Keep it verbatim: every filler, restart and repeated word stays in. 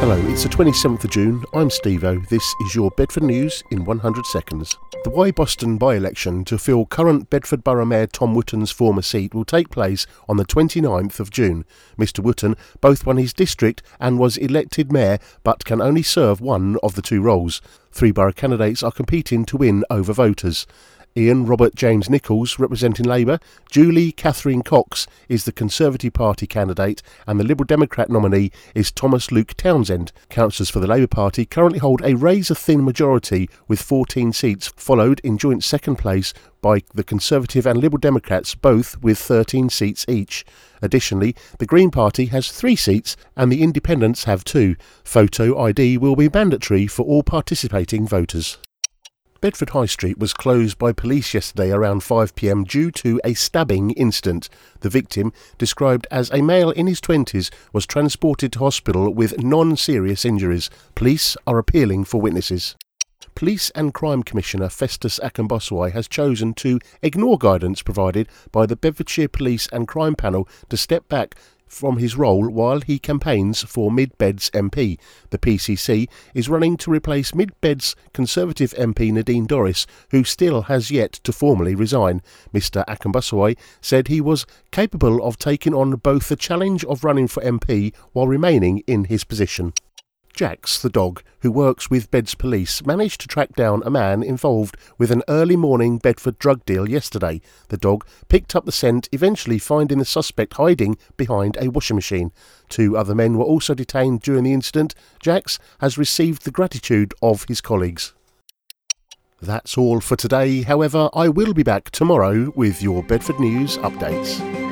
Hello, it's the twenty-seventh of June, I'm Steve-O, this is your Bedford News in one hundred seconds. The Y Boston by-election to fill current Bedford Borough Mayor Tom Wootton's former seat will take place on the twenty-ninth of June. Mr Wootton both won his district and was elected mayor, but can only serve one of the two roles. Three borough candidates are competing to win over voters. Ian Robert James Nichols representing Labour, Julie Catherine Cox is the Conservative Party candidate and the Liberal Democrat nominee is Thomas Luke Townsend. Councillors for the Labour Party currently hold a razor-thin majority with fourteen seats, followed in joint second place by the Conservative and Liberal Democrats, both with thirteen seats each. Additionally, the Green Party has three seats and the Independents have two. Photo I D will be mandatory for all participating voters. Bedford High Street was closed by police yesterday around five p m due to a stabbing incident. The victim, described as a male in his twenties, was transported to hospital with non-serious injuries. Police are appealing for witnesses. Police and Crime Commissioner Festus Akinboswai has chosen to ignore guidance provided by the Bedfordshire Police and Crime Panel to step back from his role while he campaigns for Mid Bed's M P. The P C C is running to replace Mid Bed's Conservative M P Nadine Dorries, who still has yet to formally resign. Mr Akinboswai said he was capable of taking on both the challenge of running for M P while remaining in his position. Jax, the dog, who works with Beds Police, managed to track down a man involved with an early morning Bedford drug deal yesterday. The dog picked up the scent, eventually finding the suspect hiding behind a washing machine. Two other men were also detained during the incident. Jax has received the gratitude of his colleagues. That's all for today. However, I will be back tomorrow with your Bedford News updates.